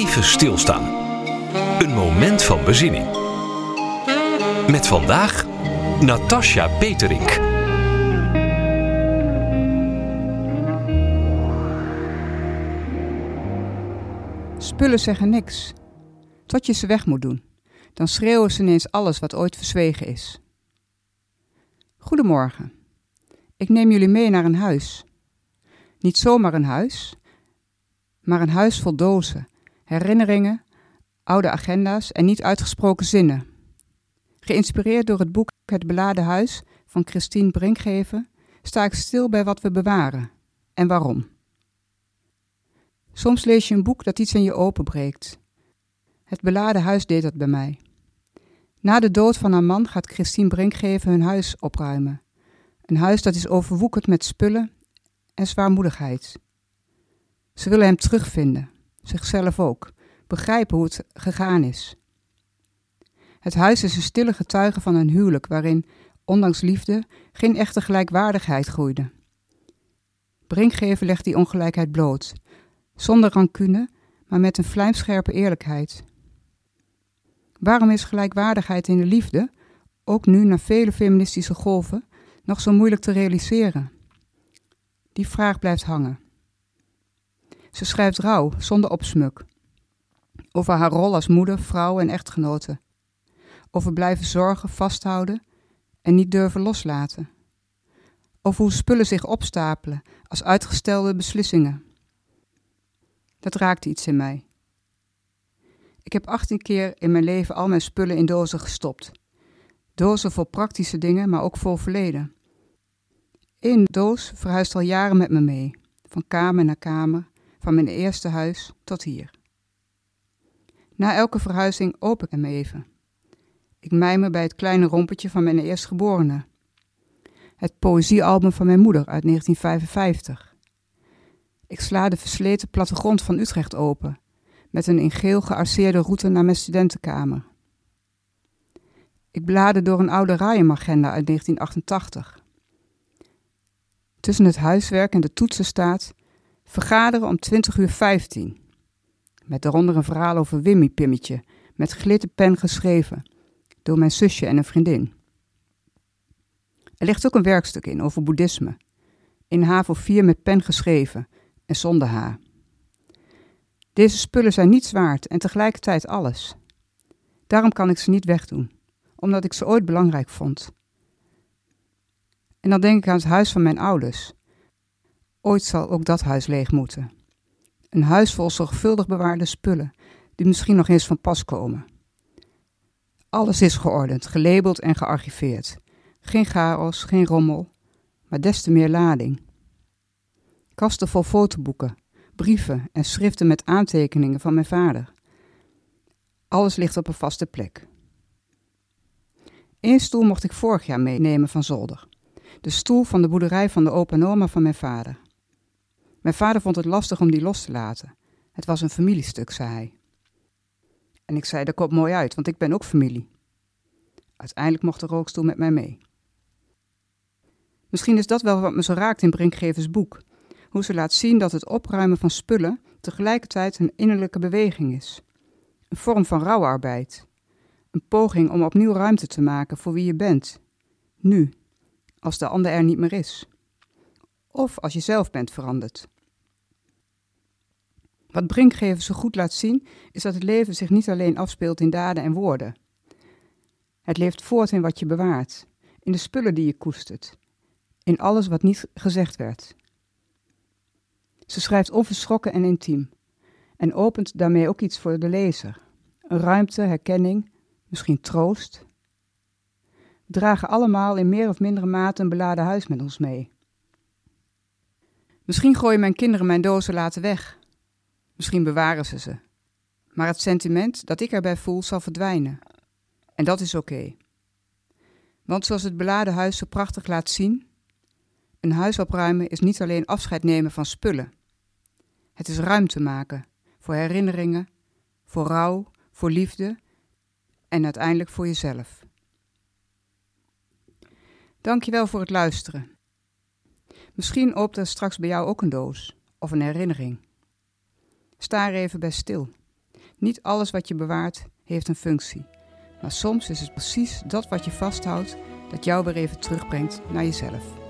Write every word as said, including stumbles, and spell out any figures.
Even stilstaan. Een moment van bezinning. Met vandaag Natasja Peterink. Spullen zeggen niks. Tot je ze weg moet doen. Dan schreeuwen ze ineens alles wat ooit verzwegen is. Goedemorgen. Ik neem jullie mee naar een huis. Niet zomaar een huis, maar een huis vol dozen, herinneringen, oude agenda's en niet uitgesproken zinnen. Geïnspireerd door het boek Het Beladen Huis van Christine Brinkgeven sta ik stil bij wat we bewaren en waarom. Soms lees je een boek dat iets in je openbreekt. Het Beladen Huis deed dat bij mij. Na de dood van haar man gaat Christine Brinkgeven hun huis opruimen. Een huis dat is overwoekerd met spullen en zwaarmoedigheid. Ze willen hem terugvinden, zichzelf ook, begrijpen hoe het gegaan is. Het huis is een stille getuige van een huwelijk waarin, ondanks liefde, geen echte gelijkwaardigheid groeide. Brinkgeven legt die ongelijkheid bloot, zonder rancune, maar met een vlijmscherpe eerlijkheid. Waarom is gelijkwaardigheid in de liefde, ook nu na vele feministische golven, nog zo moeilijk te realiseren? Die vraag blijft hangen. Ze schrijft rauw, zonder opsmuk. Over haar rol als moeder, vrouw en echtgenote. Over blijven zorgen, vasthouden en niet durven loslaten. Over hoe spullen zich opstapelen als uitgestelde beslissingen. Dat raakte iets in mij. Ik heb achttien keer in mijn leven al mijn spullen in dozen gestopt. Dozen vol praktische dingen, maar ook vol verleden. Eén doos verhuist al jaren met me mee. Van kamer naar kamer, van mijn eerste huis tot hier. Na elke verhuizing open ik hem even. Ik mijmer bij het kleine rompertje van mijn eerstgeborene. Het poëziealbum van mijn moeder uit negentien vijfenvijftig. Ik sla de versleten plattegrond van Utrecht open, met een in geel gearceerde route naar mijn studentenkamer. Ik blader door een oude Rayem-agenda uit negentien achtentachtig. Tussen het huiswerk en de toetsen staat vergaderen om twintig uur vijftien. Met daaronder een verhaal over Wimmy-Pimmetje, met glitterpen geschreven, door mijn zusje en een vriendin. Er ligt ook een werkstuk in over boeddhisme, in HAVO vier met pen geschreven en zonder H. Deze spullen zijn niets waard en tegelijkertijd alles. Daarom kan ik ze niet wegdoen, omdat ik ze ooit belangrijk vond. En dan denk ik aan het huis van mijn ouders. Ooit zal ook dat huis leeg moeten. Een huis vol zorgvuldig bewaarde spullen, die misschien nog eens van pas komen. Alles is geordend, gelabeld en gearchiveerd. Geen chaos, geen rommel, maar des te meer lading. Kasten vol fotoboeken, brieven en schriften met aantekeningen van mijn vader. Alles ligt op een vaste plek. Eén stoel mocht ik vorig jaar meenemen van zolder. De stoel van de boerderij van de opa en oma van mijn vader. Mijn vader vond het lastig om die los te laten. Het was een familiestuk, zei hij. En ik zei, dat komt mooi uit, want ik ben ook familie. Uiteindelijk mocht de rookstoel met mij mee. Misschien is dat wel wat me zo raakt in Brinkgevens boek. Hoe ze laat zien dat het opruimen van spullen tegelijkertijd een innerlijke beweging is. Een vorm van rouwarbeid. Een poging om opnieuw ruimte te maken voor wie je bent. Nu, als de ander er niet meer is. Of als je zelf bent veranderd. Wat Brinkgeven zo goed laat zien, is dat het leven zich niet alleen afspeelt in daden en woorden. Het leeft voort in wat je bewaart, in de spullen die je koestert, in alles wat niet gezegd werd. Ze schrijft onverschrokken en intiem en opent daarmee ook iets voor de lezer. Een ruimte, herkenning, misschien troost. We dragen allemaal in meer of mindere mate een beladen huis met ons mee. Misschien gooien mijn kinderen mijn dozen later weg. Misschien bewaren ze ze. Maar het sentiment dat ik erbij voel zal verdwijnen. En dat is oké. Okay. Want zoals het beladen huis zo prachtig laat zien, een huis opruimen is niet alleen afscheid nemen van spullen. Het is ruimte maken voor herinneringen, voor rouw, voor liefde en uiteindelijk voor jezelf. Dankjewel voor het luisteren. Misschien opent er straks bij jou ook een doos of een herinnering. Sta er even bij stil. Niet alles wat je bewaart heeft een functie. Maar soms is het precies dat wat je vasthoudt dat jou weer even terugbrengt naar jezelf.